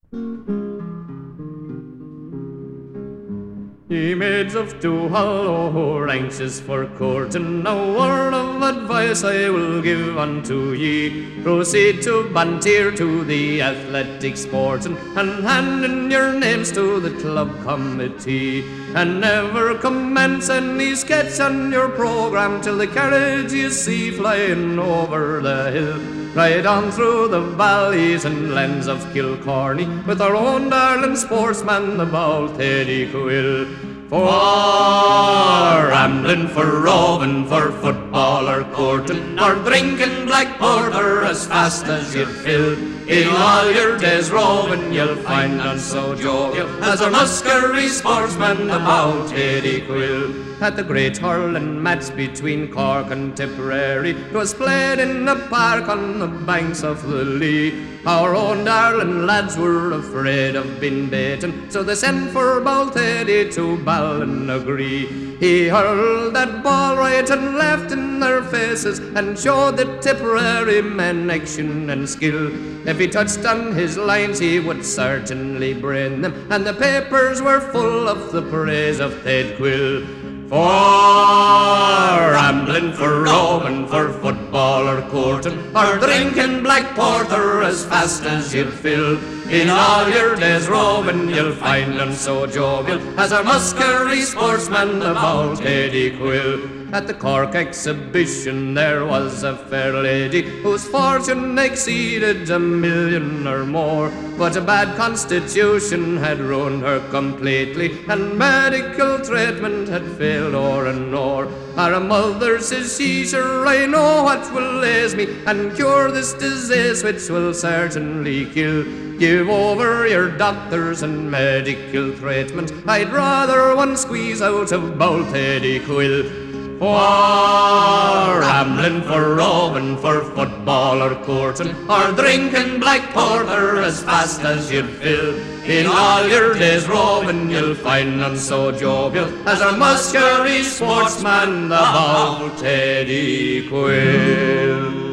Ye maids of Duhallow, who are anxious for courting, a word of advice I will give unto ye. Proceed to Banteer to the athletic sporting, and hand in your names to the club committee. And never commence any sketch on your programme till the carriage you see flying over the hill. Ride on through the valleys and lands of Kilcorny with our own darling sportsman, the bold Teddy Quill. For rambling, for roving, for football or courting, or drinking black porter as fast as you'd fill. In all your days roving, you'll find none so jovial as our Muskerry sportsman, the bold Teddy Quill. At the great hurling match between Cork and Tipperary, 'twas played in a park on the banks of the Lee. Our own darling lads were afraid of being beaten, so they sent for bold Teddy to Ballinaglee. He hurled that ball right and left in their faces, and showed the Tipperary men action and skill. If he touched on his lines, he would certainly brain them, and the papers were full of the praise of Ted Quill. For rambling, for roving, for football or courting, or drinking black porter as fast as you'd fill. In all your days roving, you'll find none so jovial as our Muskerry sportsman, the bold Teddy Quill. At the Cork exhibition there was a fair lady whose fortune exceeded $1,000,000 or more, but a bad constitution had ruined her completely, and medical treatment had failed o'er and o'er. Our mother says she, sure I know what will aise me and cure this disease which will certainly kill. Give over your doctors and medical treatment, I'd rather one squeeze out of bold Teddy Quill. For rambling, for roving, for football or courting, or drinking black porter as fast as you'd fill. In all your days roving, you'll find none so jovial as our Muskerry sportsman, the bold Teddy Quill.